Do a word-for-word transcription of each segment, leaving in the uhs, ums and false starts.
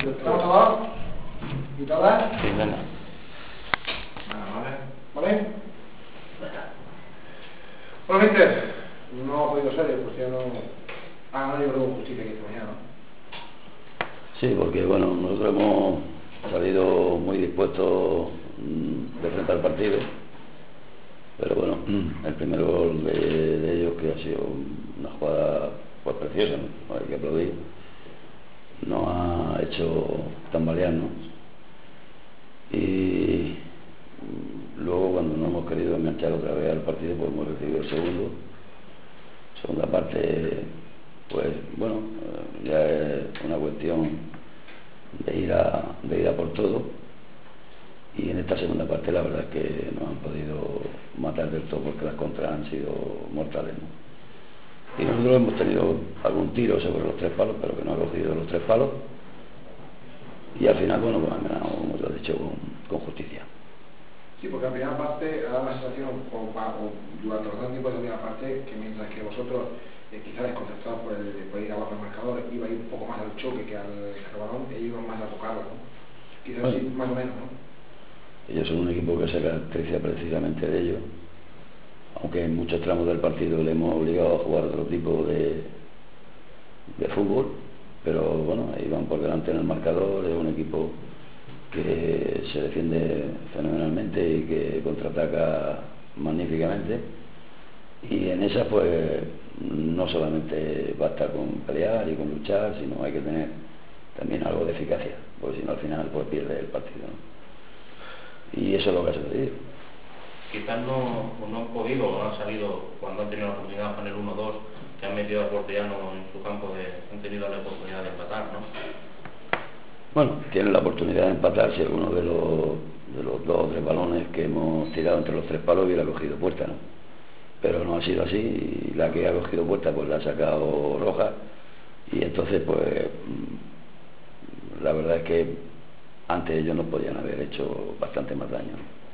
¿Estamos todos? ¿Y todas? Sí, venga. Vale. ¿Vale? Bueno, gente, no ha podido ser, pues ya no... Ah, no, yo creo que justicia que esta mañana, ¿no? Sí, porque bueno, nosotros hemos salido muy dispuestos de frente al partido, pero bueno, el primer gol de, de ellos, que ha sido una jugada pues preciosa, ¿no? Hay que aplaudir, nos ha hecho tambalearnos, y luego cuando no hemos querido enganchar otra vez al partido, pues hemos recibido el segundo. Segunda parte, pues bueno, ya es una cuestión de ir a, de ir a por todo, y en esta segunda parte la verdad es que no han podido matar del todo, porque las contras han sido mortales, ¿no? Y nosotros hemos tenido algún tiro sobre los tres palos, pero que no ha cogido los tres palos, y al final, bueno, pues han ganado, como te he dicho, con, con justicia. Sí, porque la primera parte ha dado la sensación, o, o durante bastante tiempo de la primera parte, que mientras que vosotros, eh, quizás desconcertados por, el, por ir abajo el marcador, iba a ir un poco más al choque que al, que al balón, ellos iban más a tocarlo, ¿no? Quizás bueno, sí, más o menos, ¿no? Ellos son un equipo que se caracteriza precisamente de ello, aunque en muchos tramos del partido le hemos obligado a jugar otro tipo de, de fútbol, pero bueno, ahí van por delante en el marcador. Es un equipo que se defiende fenomenalmente y que contraataca magníficamente, y en esa pues no solamente basta con pelear y con luchar, sino hay que tener también algo de eficacia, porque si no al final pues pierde el partido, ¿no? Y eso es lo que ha sucedido. Quizás no, no han podido o no han salido cuando han tenido la oportunidad con el uno dos, que han metido a Portellano en su campo, de, han tenido la oportunidad de empatar, ¿no? Bueno, tienen la oportunidad de empatar si alguno de los, de los dos o tres balones que hemos tirado entre los tres palos hubiera cogido Puerta, ¿no? Pero no ha sido así, y la que ha cogido Puerta pues la ha sacado Roja, y entonces pues la verdad es que antes ellos nos podían haber hecho bastante más daño.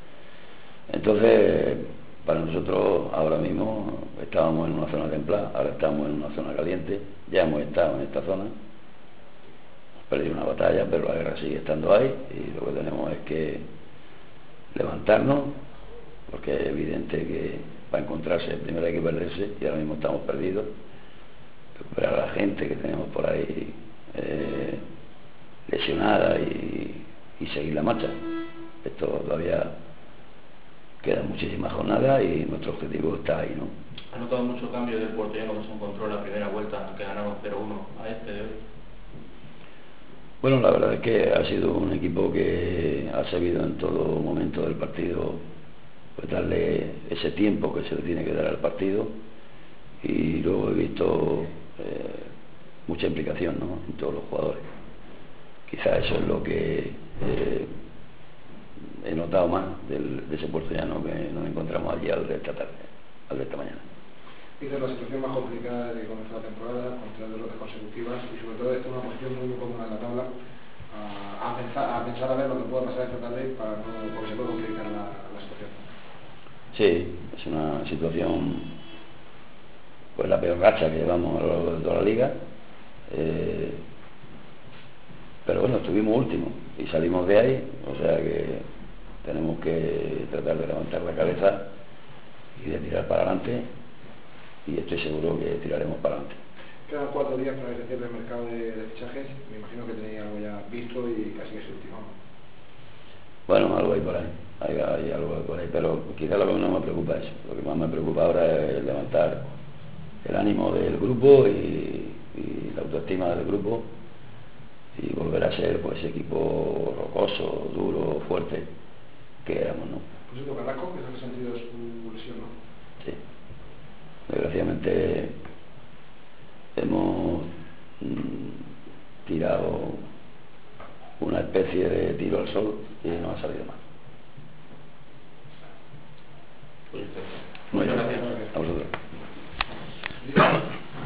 Entonces, para nosotros ahora mismo estábamos en una zona templada, ahora estamos en una zona caliente, ya hemos estado en esta zona, hemos perdido una batalla, pero la guerra sigue estando ahí, y lo que tenemos es que levantarnos, porque es evidente que para encontrarse primero hay que perderse, y ahora mismo estamos perdidos. Recuperar a la gente que tenemos por ahí eh, lesionada, y, y seguir la marcha. Esto todavía quedan muchísimas jornadas y nuestro objetivo está ahí, ¿no? ¿Ha notado mucho cambio del porteño que se encontró en la primera vuelta, que ganamos cero uno, a este de hoy? Bueno, la verdad es que ha sido un equipo que ha sabido en todo momento del partido pues darle ese tiempo que se le tiene que dar al partido, y luego he visto eh, mucha implicación, ¿no?, en todos los jugadores. Quizás eso es lo que eh, he notado más del, de ese porteñano que nos encontramos allí al de esta tarde, al de esta mañana. Esa es la situación más complicada de comenzar la temporada, con tres derrotas consecutivas, y sobre todo esta es una posición muy, muy cómoda en la tabla, a, a, pensar, a pensar a ver lo que puede pasar esta tarde, para no, porque se puede complicar la, la situación. Sí, es una situación, pues la peor racha que llevamos a lo largo de toda la liga, eh, pero bueno, estuvimos últimos y salimos de ahí, o sea que tenemos que tratar de levantar la cabeza y de tirar para adelante, y estoy seguro que tiraremos para adelante. Quedan cuatro días para que se cierre el mercado de, de fichajes. Me imagino que tenéis algo ya visto y casi que es último. Bueno, algo hay por ahí, hay, hay algo por ahí, pero quizás lo que no me preocupa es eso. Lo que más me preocupa ahora es levantar el ánimo del grupo y, y la autoestima del grupo, y volver a ser pues ese equipo rocoso, duro, fuerte que éramos, ¿no? Por cierto, Carrasco, que es el sentido de su lesión, ¿no? Sí. Desgraciadamente hemos mm, tirado una especie de tiro al sol y no ha salido mal. Pues